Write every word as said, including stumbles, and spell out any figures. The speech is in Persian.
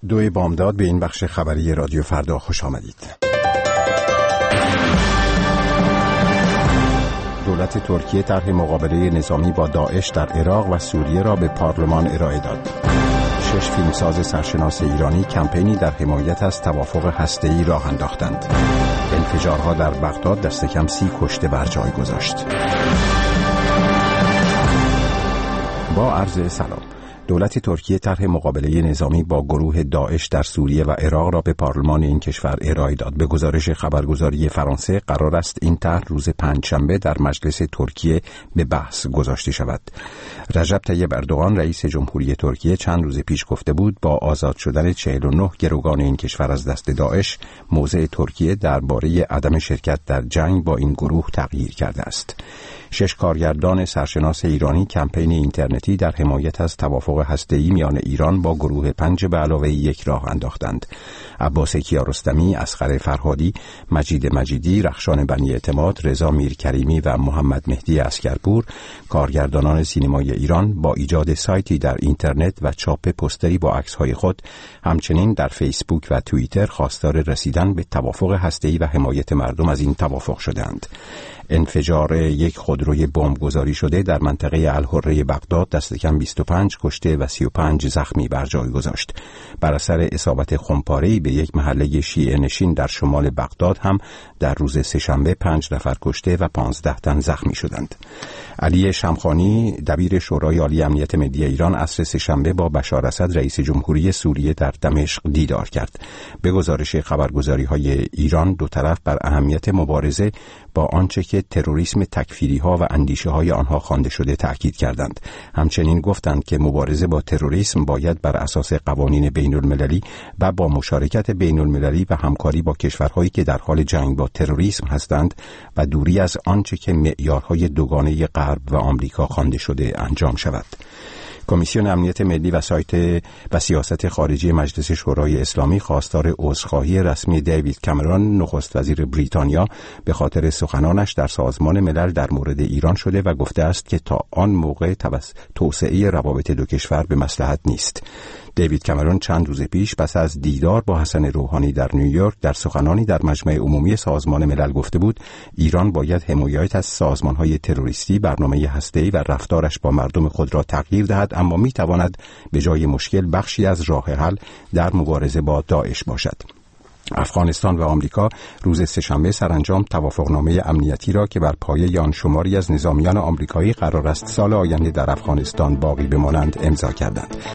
دوی بامداد به این بخش خبری رادیو فردا خوش آمدید. دولت ترکیه طرح مقابله نظامی با داعش در عراق و سوریه را به پارلمان ارائه داد. شش فیلمساز سرشناس ایرانی کمپینی در حمایت از توافق هسته‌ای راه انداختند. انفجارها در بغداد دست کم سی کشته بر جای گذاشت. با عرض سلام. دولت ترکیه طرح مقابله نظامی با گروه داعش در سوریه و عراق را به پارلمان این کشور ارائه داد. به گزارش خبرگزاری فرانسه قرار است این طرح روز پنجشنبه در مجلس ترکیه به بحث گذاشته شود. رجب طیب اردوغان رئیس جمهوری ترکیه چند روز پیش گفته بود با آزاد شدن چهل و نه گروگان این کشور از دست داعش، موضع ترکیه درباره عدم شرکت در جنگ با این گروه تغییر کرده است. شش کارگردان سرشناس ایرانی کمپین اینترنتی در حمایت از توافق هسته‌ای میان ایران با گروه پنج به علاوه یک راه انداختند. عباس کیارستمی، اصغر فرهادی، مجید مجیدی، رخشان بنی اعتماد، رضا میرکریمی و محمد مهدی عسکرپور، کارگردانان سینمای ایران با ایجاد سایتی در اینترنت و چاپ پوستری با عکس‌های خود، همچنین در فیسبوک و توییتر خواستار رسیدن به توافق هسته‌ای و حمایت مردم از این توافق شدند. انفجار یک خودروی بمبگذاری شده در منطقه الحره بغداد دست کم بیست و پنج کشته و سی و پنج زخمی بر جای گذاشت. بر اثر اصابت خمپاره‌ای به یک محله شیعه نشین در شمال بغداد هم در روز سه‌شنبه پنج نفر کشته و پانزده تن زخمی شدند. علی شمخانی، دبیر شورای عالی امنیت ملی ایران، عصر سه‌شنبه با بشار اسد رئیس جمهوری سوریه در دمشق دیدار کرد. به گزارش خبرگزاری‌های ایران دو طرف بر اهمیت مبارزه با آنچه که تروریسم تکفیری‌ها و اندیشه‌های آنها خوانده شده تأکید کردند. همچنین گفتند که مبارزه با تروریسم باید بر اساس قوانین بین‌المللی و با مشارکت بین‌المللی و همکاری با کشورهایی که در حال جنگ با تروریسم هستند و دوری از آنچه که معیارهای دوگانه غرب و آمریکا خوانده شده انجام شود. کمیسیون امنیت ملی و سایت و سیاست خارجی مجلس شورای اسلامی خواستار عذرخواهی رسمی دیوید کامرون، نخست وزیر بریتانیا، به خاطر سخنانش در سازمان ملل در مورد ایران شده و گفته است که تا آن موقع توسعه روابط دو کشور به مصلحت نیست. دیوید کامرون چند روز پیش پس از دیدار با حسن روحانی در نیویورک در سخنانی در مجمع عمومی سازمان ملل گفته بود ایران باید حمایت از سازمان‌های تروریستی، برنامه هسته‌ای و رفتارش با مردم خود را تغییر دهد، اما می‌تواند به جای مشکل بخشی از راه حل در مبارزه با داعش باشد. افغانستان و آمریکا روز سه‌شنبه سرانجام توافقنامه امنیتی را که بر پایه آن شماری از نظامیان آمریکایی قرار است سال آینده در افغانستان باقی بمانند امضا کردند.